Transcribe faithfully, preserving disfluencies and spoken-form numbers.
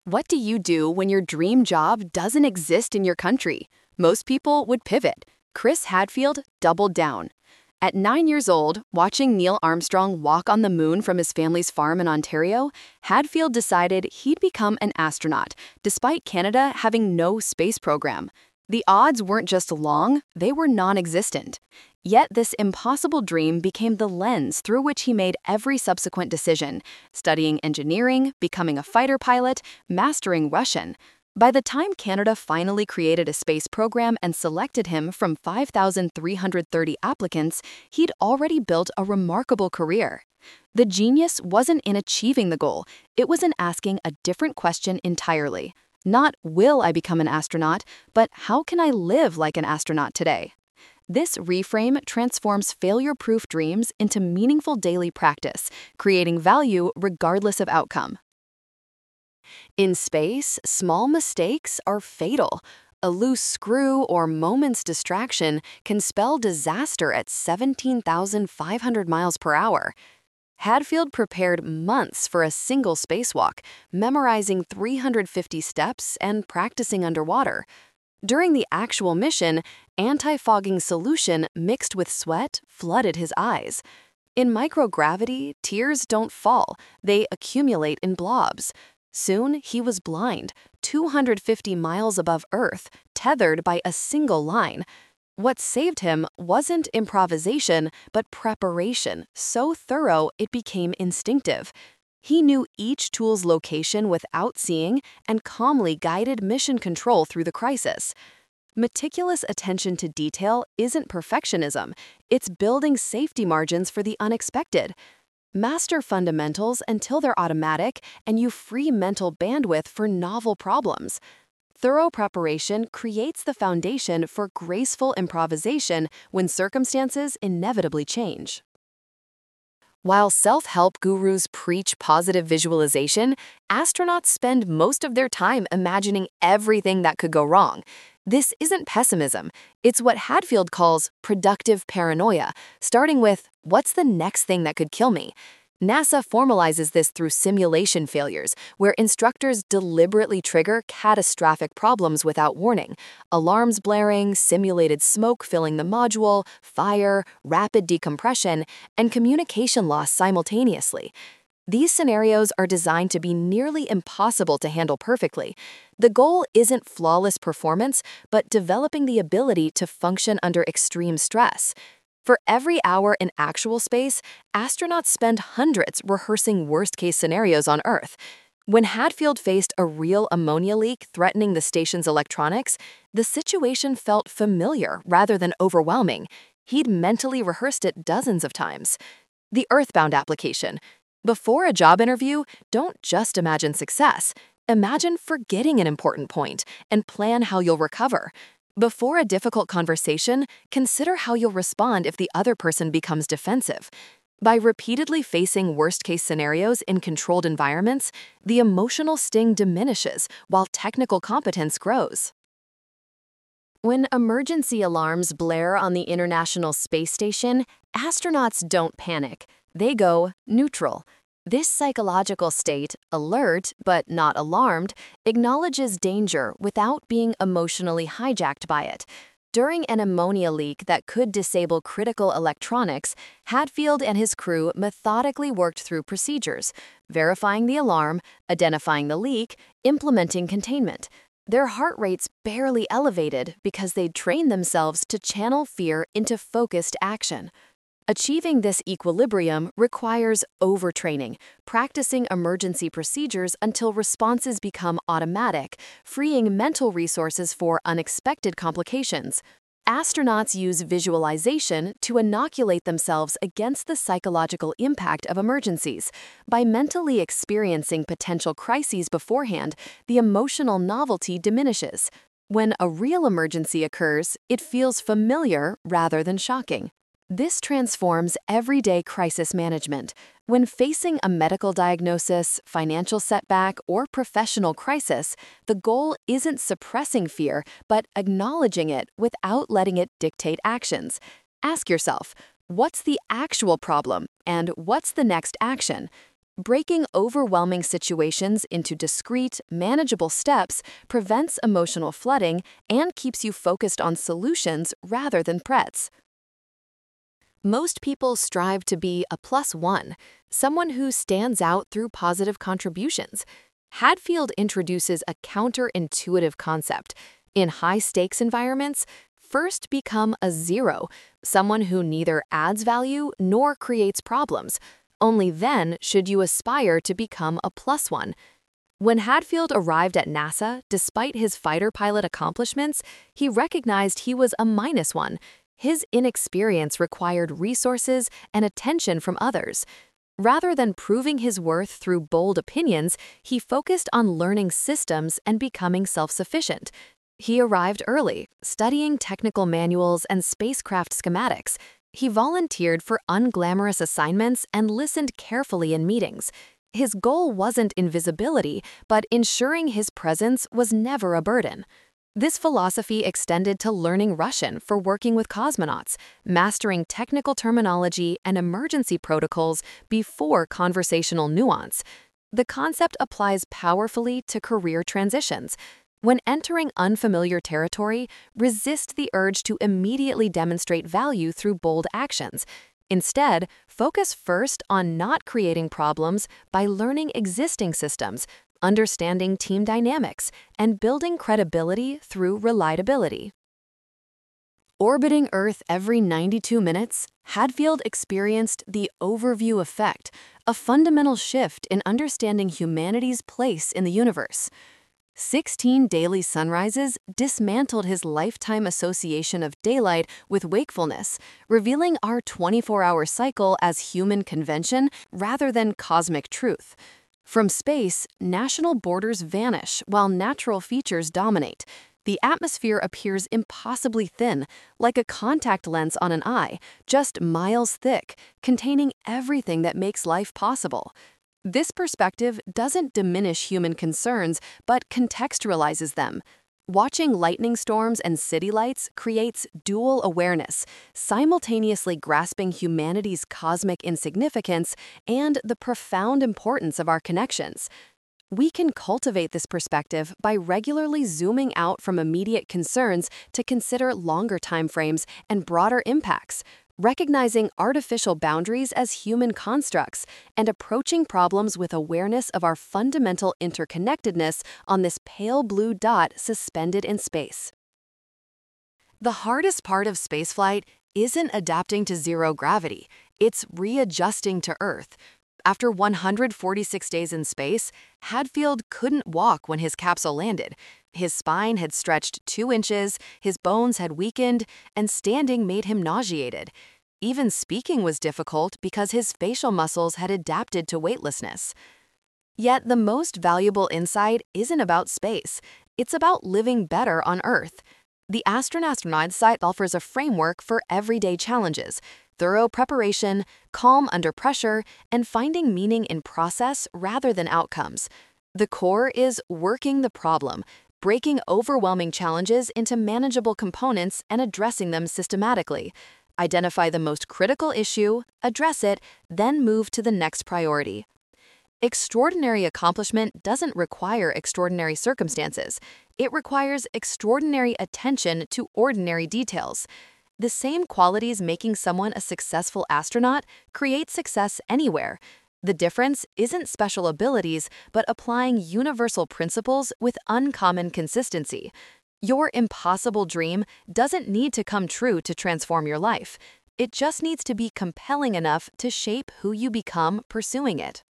What do you do when your dream job doesn't exist in your country? Most people would pivot. Chris Hadfield doubled down. At nine years old, watching Neil Armstrong walk on the moon from his family's farm in Ontario, Hadfield decided he'd become an astronaut, despite Canada having no space program. The odds weren't just long, they were non-existent. Yet this impossible dream became the lens through which he made every subsequent decision, studying engineering, becoming a fighter pilot, mastering Russian. By the time Canada finally created a space program and selected him from five thousand three hundred thirty applicants, he'd already built a remarkable career. The genius wasn't in achieving the goal, it was in asking a different question entirely. Not will I become an astronaut, but how can I live like an astronaut today? This reframe transforms failure-proof dreams into meaningful daily practice, creating value regardless of outcome. In space, small mistakes are fatal. A loose screw or moment's distraction can spell disaster at seventeen thousand five hundred miles per hour. Hadfield prepared months for a single spacewalk, memorizing three hundred fifty steps and practicing underwater. During the actual mission, anti-fogging solution mixed with sweat flooded his eyes. In microgravity, tears don't fall, they accumulate in blobs. Soon, he was blind, two hundred fifty miles above Earth, tethered by a single line. What saved him wasn't improvisation, but preparation, so thorough it became instinctive. He knew each tool's location without seeing and calmly guided mission control through the crisis. Meticulous attention to detail isn't perfectionism, it's building safety margins for the unexpected. Master fundamentals until they're automatic, and you free mental bandwidth for novel problems. Thorough preparation creates the foundation for graceful improvisation when circumstances inevitably change. While self-help gurus preach positive visualization, astronauts spend most of their time imagining everything that could go wrong. This isn't pessimism, it's what Hadfield calls productive paranoia, starting with, what's the next thing that could kill me? NASA formalizes this through simulation failures, where instructors deliberately trigger catastrophic problems without warning. Alarms blaring, simulated smoke filling the module, fire, rapid decompression, and communication loss simultaneously. These scenarios are designed to be nearly impossible to handle perfectly. The goal isn't flawless performance, but developing the ability to function under extreme stress. For every hour in actual space, astronauts spend hundreds rehearsing worst-case scenarios on Earth. When Hadfield faced a real ammonia leak threatening the station's electronics, the situation felt familiar rather than overwhelming. He'd mentally rehearsed it dozens of times. The Earthbound application. Before a job interview, don't just imagine success. Imagine forgetting an important point and plan how you'll recover. Before a difficult conversation, consider how you'll respond if the other person becomes defensive. By repeatedly facing worst-case scenarios in controlled environments, the emotional sting diminishes while technical competence grows. When emergency alarms blare on the International Space Station, astronauts don't panic. They go neutral. This psychological state, alert but not alarmed, acknowledges danger without being emotionally hijacked by it. During an ammonia leak that could disable critical electronics, Hadfield and his crew methodically worked through procedures, verifying the alarm, identifying the leak, implementing containment. Their heart rates barely elevated because they'd trained themselves to channel fear into focused action. Achieving this equilibrium requires overtraining, practicing emergency procedures until responses become automatic, freeing mental resources for unexpected complications. Astronauts use visualization to inoculate themselves against the psychological impact of emergencies. By mentally experiencing potential crises beforehand, the emotional novelty diminishes. When a real emergency occurs, it feels familiar rather than shocking. This transforms everyday crisis management. When facing a medical diagnosis, financial setback, or professional crisis, the goal isn't suppressing fear, but acknowledging it without letting it dictate actions. Ask yourself, what's the actual problem, and what's the next action? Breaking overwhelming situations into discrete, manageable steps prevents emotional flooding and keeps you focused on solutions rather than threats. Most people strive to be a plus one, someone who stands out through positive contributions. Hadfield introduces a counterintuitive concept. In high-stakes environments, first become a zero, someone who neither adds value nor creates problems. Only then should you aspire to become a plus one. When Hadfield arrived at NASA, despite his fighter pilot accomplishments, he recognized he was a minus one. His inexperience required resources and attention from others. Rather than proving his worth through bold opinions, he focused on learning systems and becoming self-sufficient. He arrived early, studying technical manuals and spacecraft schematics. He volunteered for unglamorous assignments and listened carefully in meetings. His goal wasn't invisibility, but ensuring his presence was never a burden. This philosophy extended to learning Russian for working with cosmonauts, mastering technical terminology and emergency protocols before conversational nuance. The concept applies powerfully to career transitions. When entering unfamiliar territory, resist the urge to immediately demonstrate value through bold actions. Instead, focus first on not creating problems by learning existing systems, understanding team dynamics, and building credibility through reliability. Orbiting Earth every ninety-two minutes, Hadfield experienced the overview effect, a fundamental shift in understanding humanity's place in the universe. Sixteen daily sunrises dismantled his lifetime association of daylight with wakefulness, revealing our twenty-four hour cycle as human convention rather than cosmic truth. From space, national borders vanish while natural features dominate. The atmosphere appears impossibly thin, like a contact lens on an eye, just miles thick, containing everything that makes life possible. This perspective doesn't diminish human concerns, but contextualizes them. Watching lightning storms and city lights creates dual awareness, simultaneously grasping humanity's cosmic insignificance and the profound importance of our connections. We can cultivate this perspective by regularly zooming out from immediate concerns to consider longer timeframes and broader impacts, recognizing artificial boundaries as human constructs, and approaching problems with awareness of our fundamental interconnectedness on this pale blue dot suspended in space. The hardest part of spaceflight isn't adapting to zero gravity, it's readjusting to Earth. After one hundred forty-six days in space, Hadfield couldn't walk when his capsule landed. His spine had stretched two inches, his bones had weakened, and standing made him nauseated. Even speaking was difficult because his facial muscles had adapted to weightlessness. Yet the most valuable insight isn't about space. It's about living better on Earth. The Astronaut site offers a framework for everyday challenges, thorough preparation, calm under pressure, and finding meaning in process rather than outcomes. The core is working the problem, breaking overwhelming challenges into manageable components and addressing them systematically. Identify the most critical issue, address it, then move to the next priority. Extraordinary accomplishment doesn't require extraordinary circumstances. It requires extraordinary attention to ordinary details. The same qualities making someone a successful astronaut create success anywhere. The difference isn't special abilities, but applying universal principles with uncommon consistency. Your impossible dream doesn't need to come true to transform your life. It just needs to be compelling enough to shape who you become pursuing it.